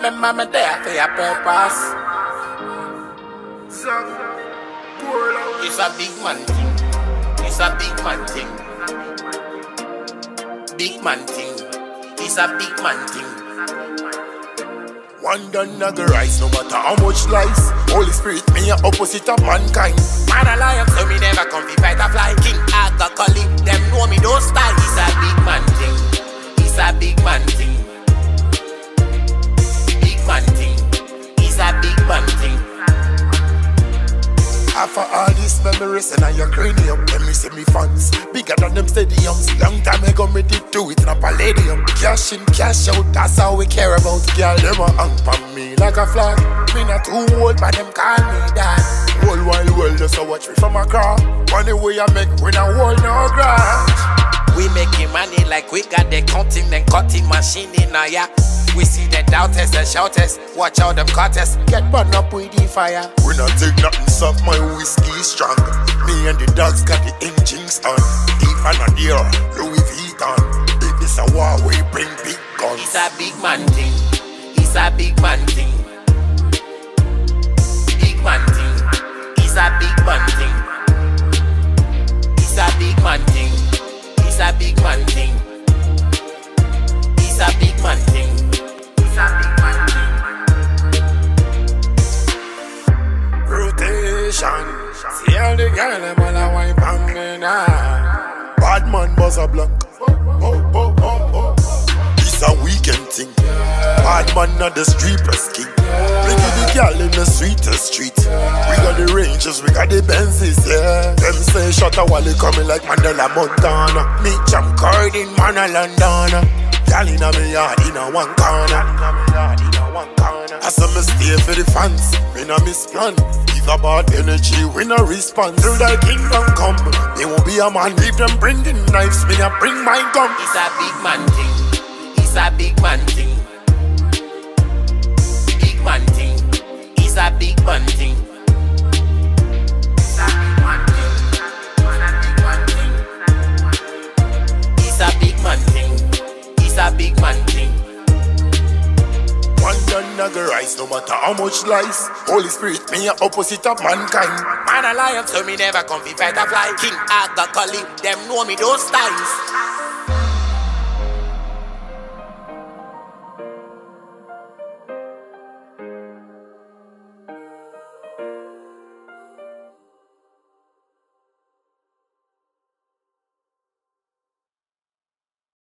remember me there for your purpose. It's a big man thing. It's a big man thing. Big man thing. It's a big man thing. One done a go rise, no matter how much lies. Holy Spirit, me a opposite of mankind. Man a lion, so me never come fi fight a fly. King Aga Cully, them know me don't style. It's a big man thing. It's a big man thing. Big man thing. It's a big man thing. After all these memories and on your cranium, let me see me fans bigger than them stadiums. Long time ago me did do it in a palladium. Cash in, cash out, that's all we care about. Girl, them a hang from me like a flag. Me not too old, but them call me dad. Whole wide world just to watch me from a car. Money we a make, we not hold no grudge. We making money like we got the counting and cutting machine in our ya. We see the doubters and shouters. Watch out them cutters. Get burned up with the fire. We not take nothing soft, my whiskey is strong. Me and the dogs got the engines on. Even on the Louis Vuitton. If this a war, we bring big guns. It's a big man thing. It's a big man thing. Big man thing. It's a big man thing. It's a big man thing. It's a big man thing. It's a big man thing. It's a big man thing. Rotation. See all the girl them all a wipe on me now. Bad man buzz a block. It's a weekend thing. Bad man not the streeters king. We give the girl in the sweetest street. We got the Rangers, we got the Benzes, yeah. Them say shut a wally coming like Mandela Montana. Me jam card in Mana London. Girl in a me yard in a one corner. I saw me stay for the fans. Me no miss plan. Give a bad energy, we no respond. Till the kingdom come, they won't be a man. If them bring the knives, me a bring my gun. It's a big man thing. It's a big man thing. Big man thing. It's a big man thing. It's a big man thing. It's a big man thing. It's a big man thing. One done a go rise, no matter how much lies. Holy Spirit, me a opposite of mankind. Man a lion, so me never come fi fight a fly. King Aga Cully, them know me those styles.